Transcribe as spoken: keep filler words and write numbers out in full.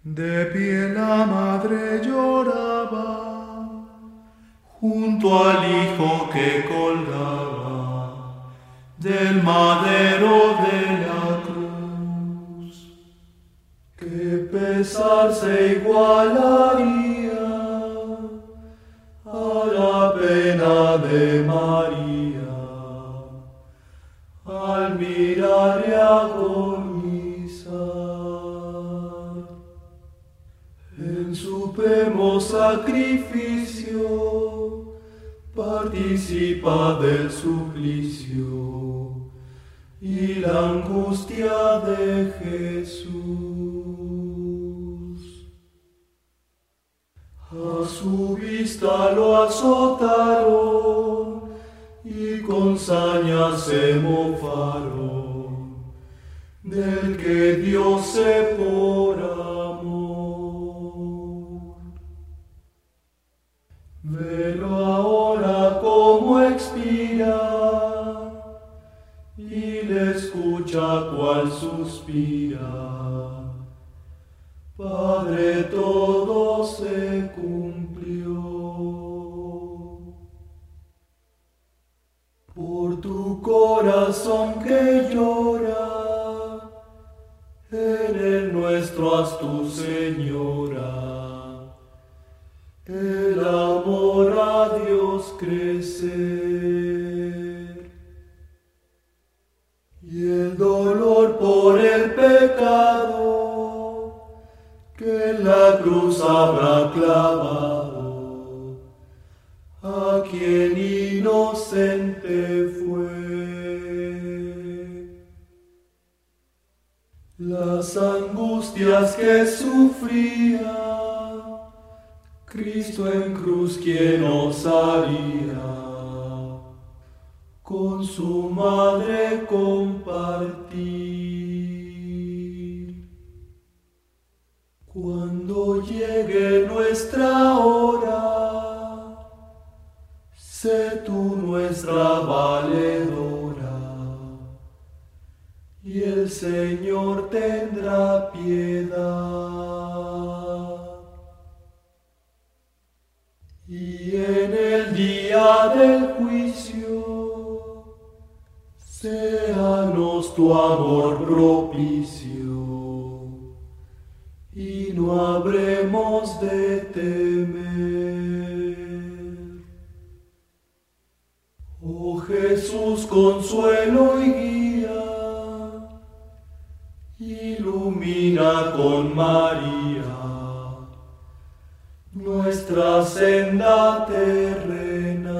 De pie la madre lloraba, junto al hijo que colgaba del madero de la cruz. Qué pesar se igualaría a la pena de María al mirarle agonizar. En supremo sacrificio participa del suplicio y la angustia de Jesús. A su vista lo azotaron y con sañas se mofaron del que Dios se por amor. Velo ahora como expira y le escucha cual suspira. Padre, todo se cumplió. Por tu corazón que llora, en el nuestro haz tu Señora el amor a Dios crecer. Y el dolor por el pecado que en la cruz habrá clavado a quien inocente fue. Las angustias que sufría Cristo en cruz quien osaría con su madre compartir. Cuando llegue nuestra hora, sé tú nuestra valedora, y el Señor tendrá piedad. Y en el día del juicio, séanos tu amor propicio, y no habremos de temer. Oh Jesús, consuelo y guía, ilumina con María nuestra senda terrena.